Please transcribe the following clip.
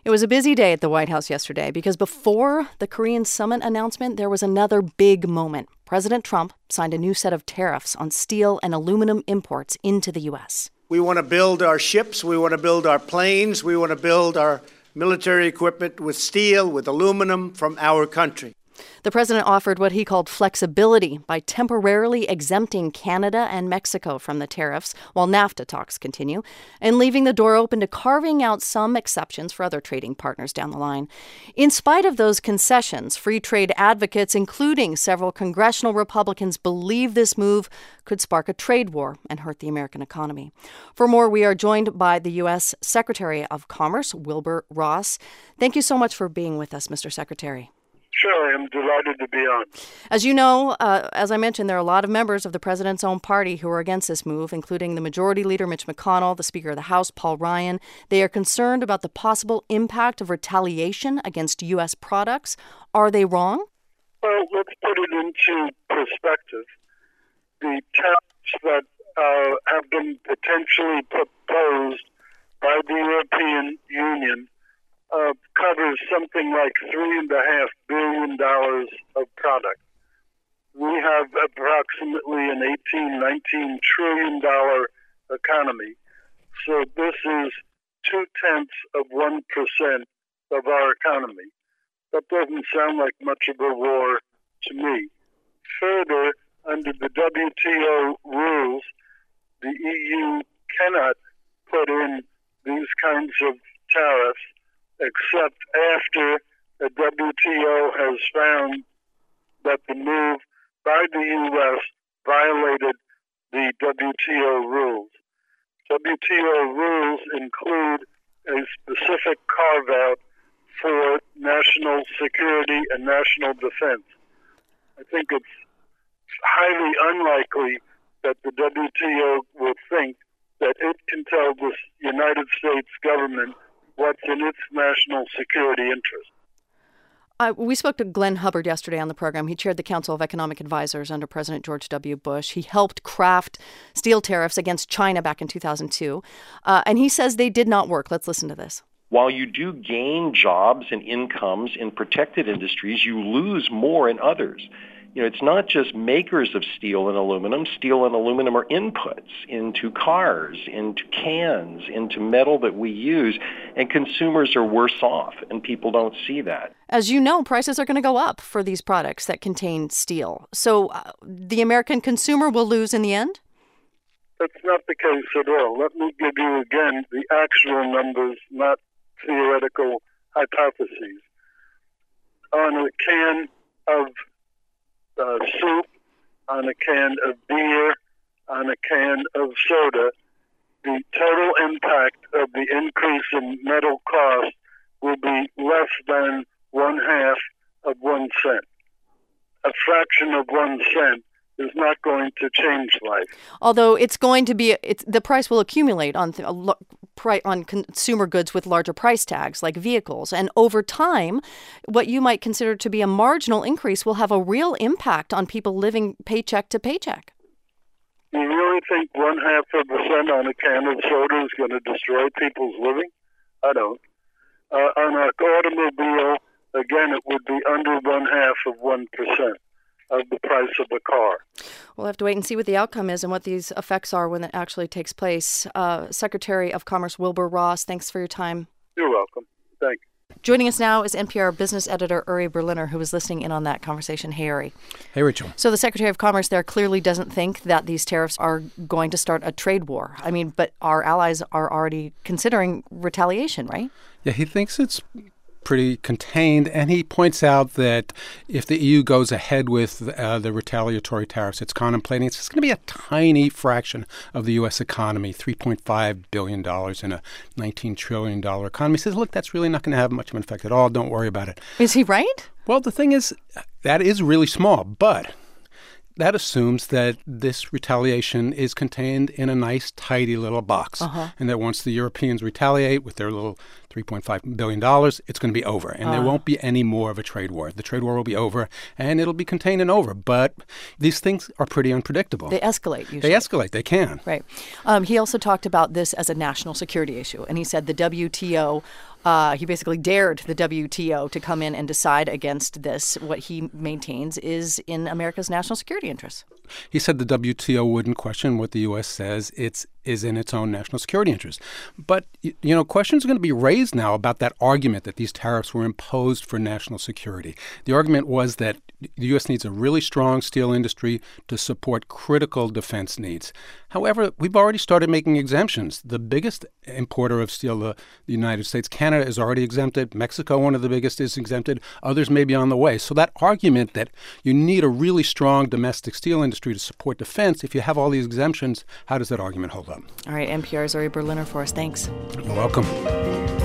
It was a busy day at the White House yesterday because before the Korean summit announcement, there was another big moment. President Trump signed a new set of tariffs on steel and aluminum imports into the U.S. We want to build our ships. We want to build our planes. We want to build our military equipment with steel, with aluminum from our country. The president offered what he called flexibility by temporarily exempting Canada and Mexico from the tariffs while NAFTA talks continue, and leaving the door open to carving out some exceptions for other trading partners down the line. In spite of those concessions, free trade advocates, including several congressional Republicans, believe this move could spark a trade war and hurt the American economy. For more, we are joined by the U.S. Secretary of Commerce, Wilbur Ross. Thank you so much for being with us, Mr. Secretary. Sure, I'm delighted to be on. As you know, as I mentioned, there are a lot of members of the president's own party who are against this move, including the Majority Leader Mitch McConnell, the Speaker of the House Paul Ryan. They are concerned about the possible impact of retaliation against U.S. products. Are they wrong? Well, let's put it into perspective. The tariffs that have been potentially proposed by the European Union covers something like $3.5 billion of product. We have approximately an $19 trillion economy. So this is 0.2% of our economy. That doesn't sound like much of a war to me. Further, under the WTO rules, the EU cannot put in these kinds of tariffs except after the WTO has found that the move by the U.S. violated the WTO rules. WTO rules include a specific carve-out for national security and national defense. I think it's highly unlikely that the WTO would think that it can tell the United States government what's in its national security interest. We spoke to Glenn Hubbard yesterday on the program. He chaired the Council of Economic Advisors under President George W. Bush. He helped craft steel tariffs against China back in 2002. And he says they did not work. Let's listen to this. While you do gain jobs and incomes in protected industries, you lose more in others. You know, it's not just makers of steel and aluminum. Steel and aluminum are inputs into cars, into cans, into metal that we use, and consumers are worse off, and people don't see that. As you know, prices are going to go up for these products that contain steel. So the American consumer will lose in the end? That's not the case at all. Let me give you again the actual numbers, not theoretical hypotheses. On a can of soup, on a can of beer, on a can of soda, the total impact of the increase in metal cost will be less than 1/2 of 1 cent. A fraction of 1 cent is not going to change life. Although it's going to be, the price will accumulate on consumer goods with larger price tags like vehicles. And over time, what you might consider to be a marginal increase will have a real impact on people living paycheck to paycheck. You really think 0.5% on a can of soda is going to destroy people's living? I don't. On an automobile, again, it would be under 1/2 of 1% of the price of the car. We'll have to wait and see what the outcome is and what these effects are when it actually takes place. Secretary of Commerce Wilbur Ross, thanks for your time. You're welcome. Thank you. Joining us now is NPR business editor Uri Berliner, who was listening in on that conversation. Hey, Uri. Hey, Rachel. So the Secretary of Commerce there clearly doesn't think that these tariffs are going to start a trade war. I mean, but our allies are already considering retaliation, right? Yeah, he thinks it's pretty contained, and he points out that if the EU goes ahead with the retaliatory tariffs it's contemplating, it's going to be a tiny fraction of the U.S. economy, $3.5 billion in a $19 trillion economy. He says, look, that's really not going to have much of an effect at all. Don't worry about it. Is he right? Well, the thing is, that is really small, but that assumes that this retaliation is contained in a nice, tidy little box, and that once the Europeans retaliate with their little $3.5 billion, it's going to be over, and there won't be any more of a trade war. The trade war will be over, and it'll be contained and over. But these things are pretty unpredictable. They escalate, usually. They escalate. They can. Right. He also talked about this as a national security issue, and he said the WTO He basically dared the WTO to come in and decide against this. What he maintains is in America's national security interests. He said the WTO wouldn't question what the U.S. says is in its own national security interest. But, questions are going to be raised now about that argument that these tariffs were imposed for national security. The argument was that the U.S. needs a really strong steel industry to support critical defense needs. However, we've already started making exemptions. The biggest importer of steel, the United States, Canada, is already exempted. Mexico, one of the biggest, is exempted. Others may be on the way. So that argument that you need a really strong domestic steel industry to support defense, if you have all these exemptions, how does that argument hold up? All right, NPR's Uri Berliner for us. Thanks. You're welcome.